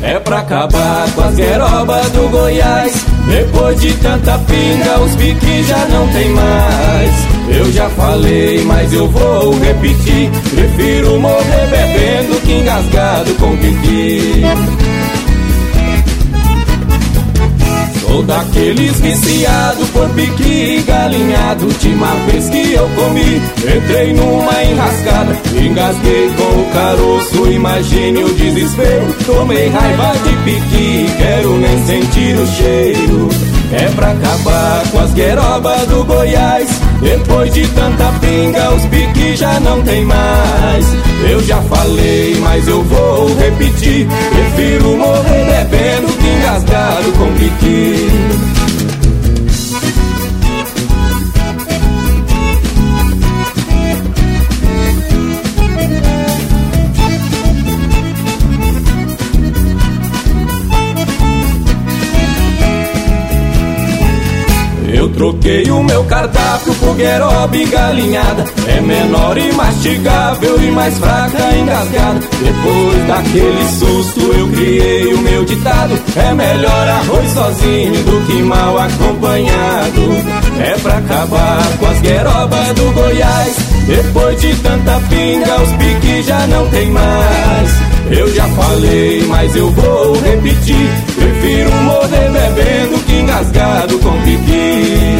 É pra acabar com as guerobas do Goiás. Depois de tanta pinga, os piques já não tem mais. Eu já falei, mas eu vou repetir. Prefiro morrer bebendo que engasgado com piqui. Sou daqueles viciados por piqui e galinhado. Última vez que eu comi, entrei numa enrascada. Engasguei com o caroço, imagine o desespero. Tomei raiva de piqui, quero nem sentir o cheiro. É pra acabar com as guerobas do Goiás. Depois de tanta pinga, os piques já não tem mais. Eu já falei, mas eu vou repetir. Prefiro morrer bebendo que engasgado com piqui. Eu troquei o meu cardápio por gueroba e galinhada. É menor e mastigável e mais fraca engasgada. Depois daquele susto eu criei o meu ditado: é melhor arroz sozinho do que mal acompanhado. É pra acabar com as guerobas do Goiás. Depois de tanta pinga, os piques já não tem mais. Eu já falei, mas eu vou repetir. Prefiro morrer bebendo que engasgado com piqui.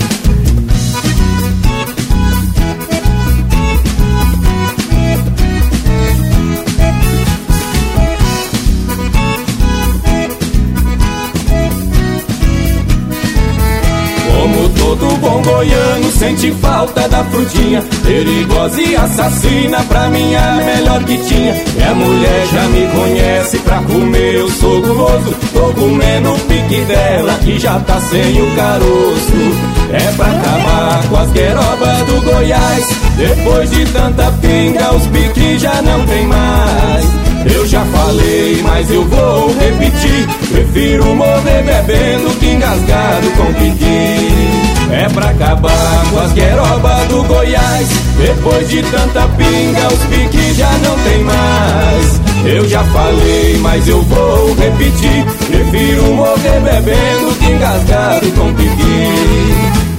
Como todo bom goiano sente falta da frutinha, perigosa e assassina, pra mim a melhor que tinha. Minha mulher já me conhece, pra comer eu sou guloso. Tô comendo o pique dela que já tá sem o caroço. É pra acabar com as guerobas do Goiás. Depois de tanta pinga, os piques já não tem mais. Eu já falei, mas eu vou repetir. Prefiro morrer bebendo que engasgado com piqui. É pra acabar com as guerobas do Goiás. Depois de tanta pinga, os piques já não tem mais. Eu já falei, mas eu vou repetir. Prefiro morrer bebendo que engasgado com piqui.